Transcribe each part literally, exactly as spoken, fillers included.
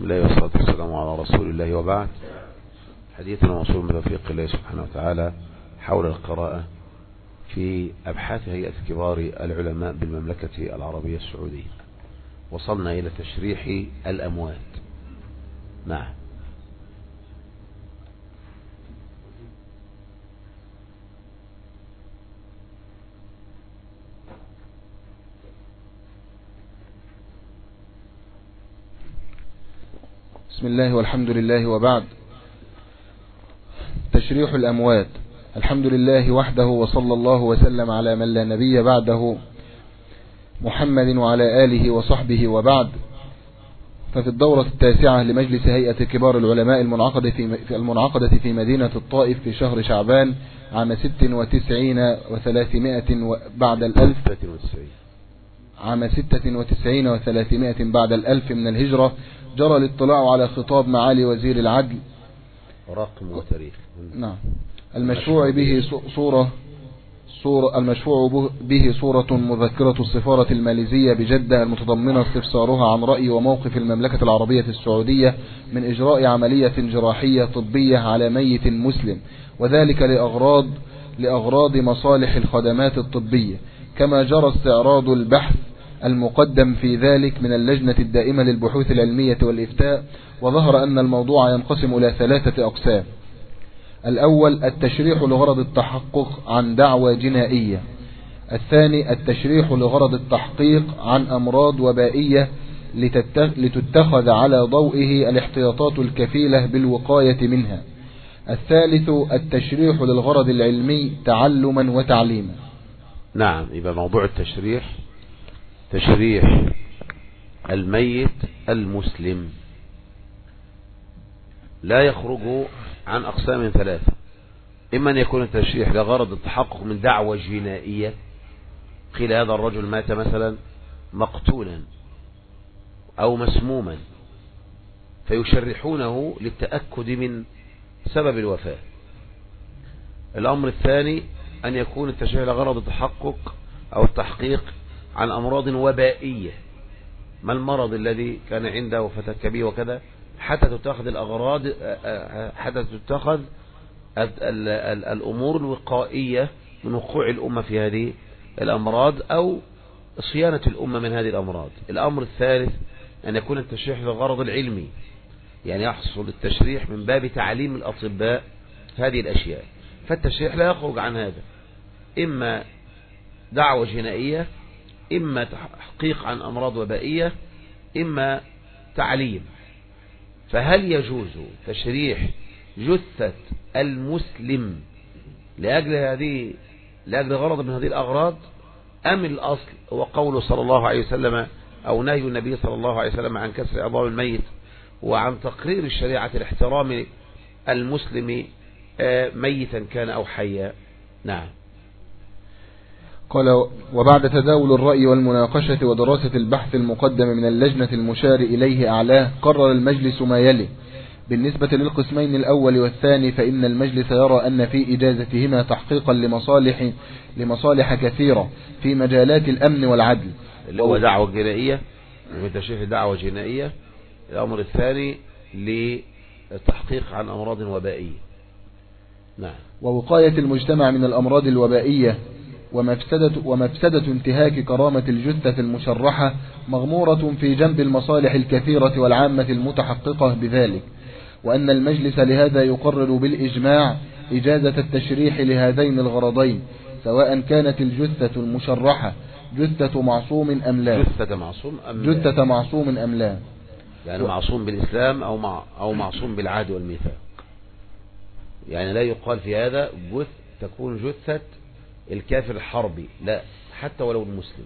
الله والصلاة والسلام على رسول الله، وبعد. حديثنا موصول بتوفيق الله سبحانه وتعالى حول القراءة في أبحاث هيئة كبار العلماء بالمملكة العربية السعودية. وصلنا إلى تشريح الأموات. نعم. بسم الله والحمد لله، وبعد. تشريح الأموات. الحمد لله وحده، وصلى الله وسلم على من لا نبي بعده محمد وعلى آله وصحبه، وبعد. ففي الدورة التاسعة لمجلس هيئة كبار العلماء المنعقدة في المنعقدة في مدينة الطائف في شهر شعبان عام ست وتسعين وثلاثمائة بعد الألف عام ستة وتسعين وثلاثمائة بعد الألف من الهجرة، جرى الاطلاع على خطاب معالي وزير العدل رقم وتاريخ. نعم. المشروع به صورة صورة المشروع به صورة مذكرة السفارة الماليزية بجدة المتضمنة استفسارها عن رأي وموقف المملكة العربية السعودية من إجراء عملية جراحية طبية على ميت مسلم، وذلك لأغراض لأغراض مصالح الخدمات الطبية، كما جرى استعراض البحث المقدم في ذلك من اللجنة الدائمة للبحوث العلمية والإفتاء. وظهر أن الموضوع ينقسم إلى ثلاثة أقسام. الأول التشريح لغرض التحقق عن دعوى جنائية. الثاني التشريح لغرض التحقيق عن أمراض وبائية لتتخذ على ضوئه الاحتياطات الكفيلة بالوقاية منها. الثالث التشريح للغرض العلمي تعلما وتعليما. نعم. يبقى موضوع التشريح تشريح الميت المسلم لا يخرج عن أقسام ثلاثة. إما أن يكون التشريح لغرض التحقق من دعوة جنائية، قيل هذا الرجل مات مثلا مقتولا أو مسموما، فيشرحونه للتأكد من سبب الوفاة. الأمر الثاني أن يكون التشريح لغرض التحقق أو التحقيق عن أمراض وبائية، ما المرض الذي كان عنده وفتك به وكذا، حتى تتخذ الأغراض حتى تتخذ الأمور الوقائية من وقوع الأمة في هذه الأمراض أو صيانة الأمة من هذه الأمراض. الأمر الثالث أن يكون التشريح للغرض العلمي، يعني يحصل التشريح من باب تعليم الأطباء هذه الأشياء. فالتشريح لا يخرج عن هذا، إما دعوة جنائية، إما تحقيق عن أمراض وبائية، إما تعليم. فهل يجوز تشريح جثة المسلم لأجل هذه لأجل غرض من هذه الأغراض، أم الأصل هو قوله صلى الله عليه وسلم أو نهي النبي صلى الله عليه وسلم عن كسر عظام الميت وعن تقرير الشريعة الاحترام المسلم ميتا كان أو حيا؟ نعم. قال: وبعد تداول الرأي والمناقشة ودراسة البحث المقدم من اللجنة المشار إليه أعلاه، قرر المجلس ما يلي. بالنسبة للقسمين الأول والثاني، فإن المجلس يرى أن في إجازتهما تحقيقا لمصالح لمصالح كثيرة في مجالات الأمن والعدل، اللي هو دعوة جنائية وتشريح دعوة جنائية. الأمر الثاني للتحقيق عن أمراض وبائية. نعم. ووقاية المجتمع من الأمراض الوبائية ومفسدة, ومفسدة انتهاك كرامة الجثة المشرحة مغمورة في جنب المصالح الكثيرة والعامة المتحققة بذلك، وأن المجلس لهذا يقرر بالإجماع إجازة التشريح لهذين الغرضين، سواء كانت الجثة المشرحة جثة معصوم أم لا. جثة معصوم أم لا. جثة معصوم أم لا، يعني معصوم بالإسلام أو مع أو معصوم بالعهد والميثاق. يعني لا يقال في هذا جث تكون جثة الكافر الحربي، لا، حتى ولو المسلم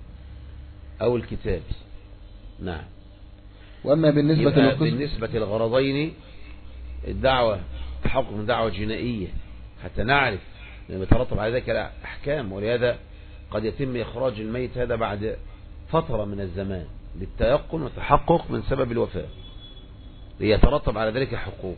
أو الكتابي. نعم. وأما بالنسبة للقسم بالنسبة للغرضين، الدعوة تحقق من دعوة جنائية حتى نعرف أن يترتب على ذلك الأحكام، ولهذا قد يتم إخراج الميت هذا بعد فترة من الزمان للتيقن والتحقق من سبب الوفاة، ليترتب على ذلك حقوق.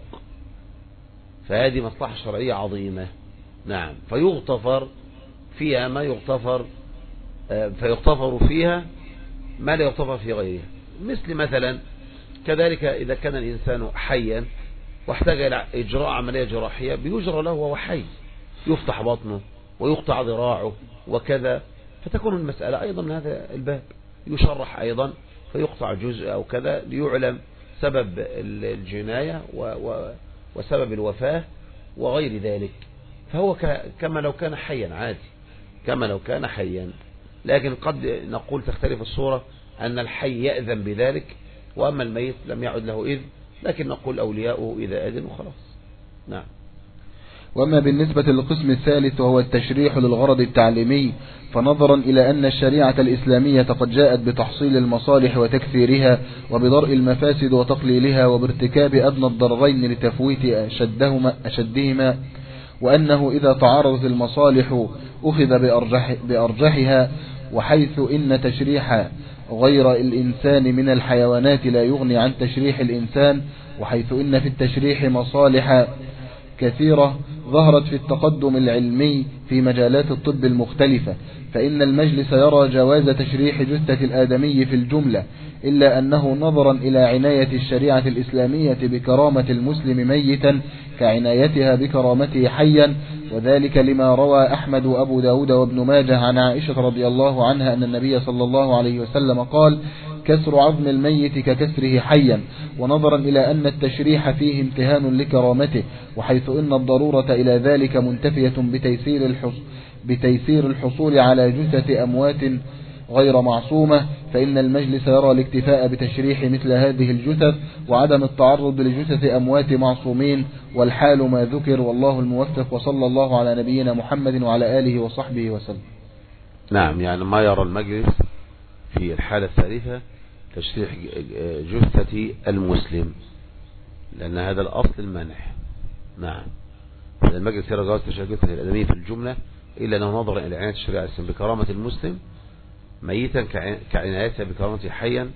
فهذه مصلحة شرعية عظيمة. نعم. فيغتفر فيها ما يغتفر فيغتفر فيها ما لا يغتفر في غيرها، مثل مثلا كذلك إذا كان الإنسان حيا واحتاج إلى إجراء عملية جراحية بيجرى له وهو حي، يفتح بطنه ويقطع ذراعه وكذا، فتكون المسألة أيضا من هذا الباب، يشرح أيضا فيقطع جزء أو كذا ليعلم سبب الجناية وسبب الوفاة وغير ذلك، فهو كما لو كان حيا عادي، كما لو كان حيا. لكن قد نقول تختلف الصورة أن الحي يأذن بذلك وأما الميت لم يعد له إذن، لكن نقول أولياؤه إذا أذن وخلاص. نعم. وأما بالنسبة للقسم الثالث وهو التشريح للغرض التعليمي، فنظرا إلى أن الشريعة الإسلامية قد جاءت بتحصيل المصالح وتكثيرها وبضرء المفاسد وتقليلها وبارتكاب أدنى الضررين لتفويت أشدهما, أشدهما وأنه إذا تعارضت المصالح أخذ بأرجح بأرجحها، وحيث إن تشريح غير الإنسان من الحيوانات لا يغني عن تشريح الإنسان، وحيث إن في التشريح مصالح كثيرة ظهرت في التقدم العلمي في مجالات الطب المختلفة، فإن المجلس يرى جواز تشريح جثة الآدمي في الجملة، إلا أنه نظرا إلى عناية الشريعة الإسلامية بكرامة المسلم ميتا كعنايتها بكرامته حيا، وذلك لما روى أحمد وأبو داود وابن ماجه عن عائشة رضي الله عنها أن النبي صلى الله عليه وسلم قال: كسر عظم الميت ككسره حيا، ونظرا إلى أن التشريح فيه امتهان لكرامته، وحيث إن الضرورة إلى ذلك منتفية بتيسير الحصول, بتيسير الحصول على جثة أموات غير معصومة، فإن المجلس يرى الاكتفاء بتشريح مثل هذه الجثث وعدم التعرض لجثث أموات معصومين، والحال ما ذكر، والله الموفق، وصلى الله على نبينا محمد وعلى آله وصحبه وسلم. نعم، يعني ما يرى المجلس في الحالة الثالثة تشريح جثة المسلم، لأن هذا الأصل المنع. نعم، المجلس يرى جواز تشريح جثة الآدمي في الجملة، إلا أنه نظر إلى عناية الشريعة الإسلامية بكرامة المسلم ميتا كعنايتها بكرامته حيا،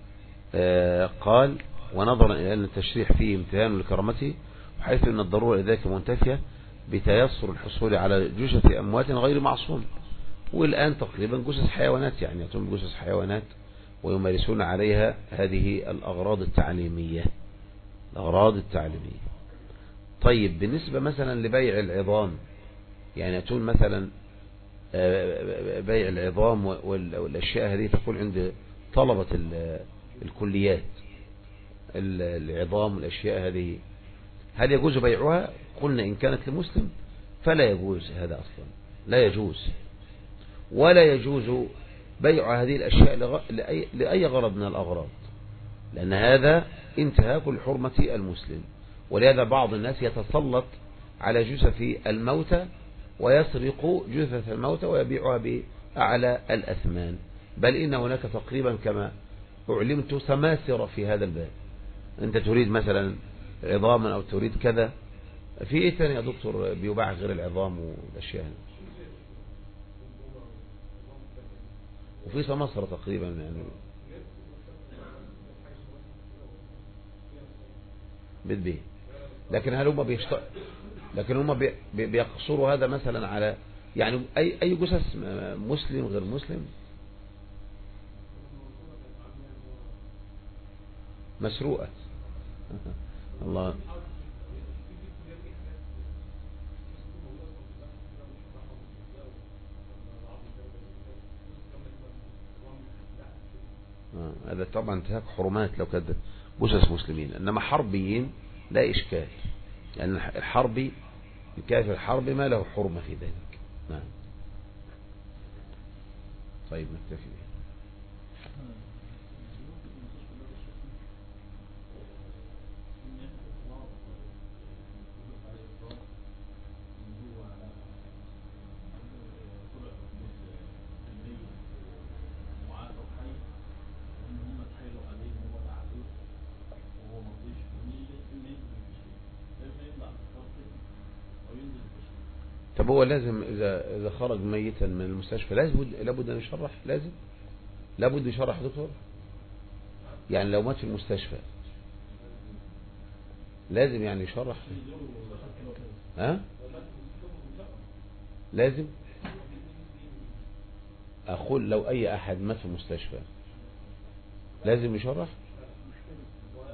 قال: ونظرا إلى أن التشريح فيه امتهان لكرامته، وحيث أن الضرورة لذلك منتفية بتيسر الحصول على جثة أموات غير معصوم. والآن تقريبا جثث حيوانات، يعني يأتون بجثث حيوانات ويمارسون عليها هذه الأغراض التعليمية الأغراض التعليمية. طيب، بالنسبة مثلا لبيع العظام، يعني يأتون مثلا بيع العظام والأشياء هذه تكون عند طلبة الكليات، العظام والأشياء هذه، هل يجوز بيعها؟ قلنا إن كانت لمسلم فلا يجوز، هذا أصلا لا يجوز، ولا يجوز بيع هذه الأشياء لأي غرض من الأغراض، لأن هذا انتهاك لحرمة المسلم. ولهذا بعض الناس يتسلط على جثث الموتى ويسرق جثث الموتى ويبيعها بأعلى الأثمان، بل إن هناك تقريبا كما أعلمت سماسرة في هذا الباب. أنت تريد مثلا عظاما أو تريد كذا، في إيه تاني يا دكتور بيباع غير العظام والأشياء هذه؟ وفي سماسرة تقريبا يعني بتبيع، لكن هل هم بيشت... لكن هم بي... بيقصروا هذا مثلا على يعني أي أي جثث مسلم غير مسلم مسروقة. الله. آه. هذا طبعا انتهاك حرمات لو كانت جثث مسلمين، انما حربيين لا اشكال، لان يعني الحربي الكافر الحربي ما له حرمة في ذلك. نعم. طيب نكتفي. طب هو لازم إذا إذا خرج ميتا من المستشفى لازم لابد أن يشرح، لازم لابد يشرح يا دكتور؟ يعني لو مات في المستشفى لازم يعني يشرح؟ ها؟ لازم؟ أقول لو أي أحد مات في المستشفى لازم يشرح؟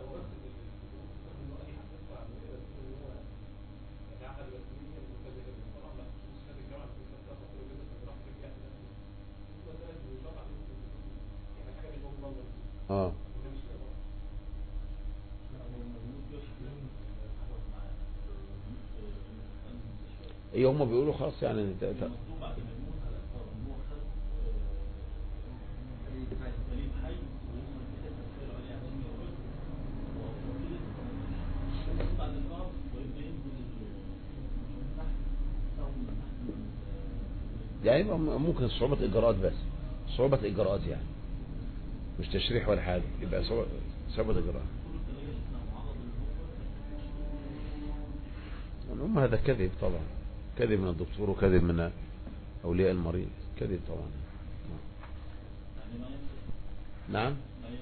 ايه هم بيقولوا خلاص يعني ت- ت- يعني يبقى ممكن صعوبة إجراءات، بس صعوبة إجراءات يعني مش تشريح ولا حاجة، يبقى صعوبة صعوبة إجراءات. هم هذا كذب طبعا، كذب من الدكتور وكذب من أولياء المريض، كذب طبعا. نعم.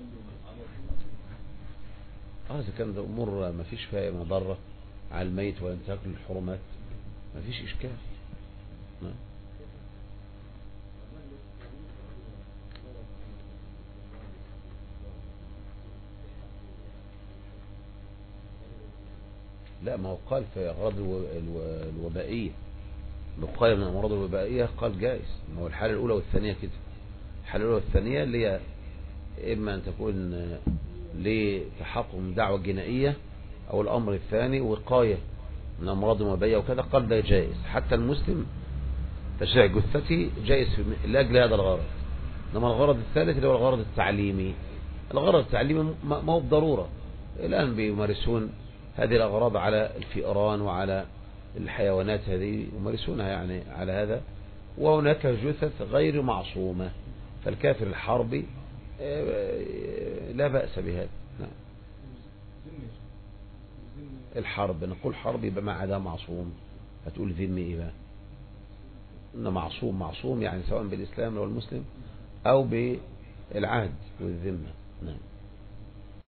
اه اذا كان ده امور ما فيش فيها مضره على الميت ولا تاكل الحرمات ما فيش اشكال. نعم. لا ما هو قال في اغراض الو- الو- الوبائيه، بقايا من الامراض الوبائيه قال جائز. ما هو الحاله الاولى والثانيه كده، الحاله الاولى والثانيه اللي هي اما ان تكون لتحقق من دعوه جنائيه، او الامر الثاني وقايه من امراض وبائيه وكذا، قال ده جائز. حتى المسلم تشريع جثتي جائز في- لاجل هذا الغرض. انما الغرض الثالث اللي هو الغرض التعليمي، الغرض التعليمي ما ما هو بالضروره. الان بيمارسون هذه الاغراض على الفئران وعلى الحيوانات، هذه يمارسونها يعني على هذا. وهناك جثث غير معصومه، فالكافر الحربي آه، لا بأس بهذا. نعم. الحرب نقول حرب يبقى ما عدا معصوم، هتقول ذمي ايه بقى؟ ان معصوم معصوم يعني سواء بالاسلام او المسلم او بالعهد والذمه. نعم.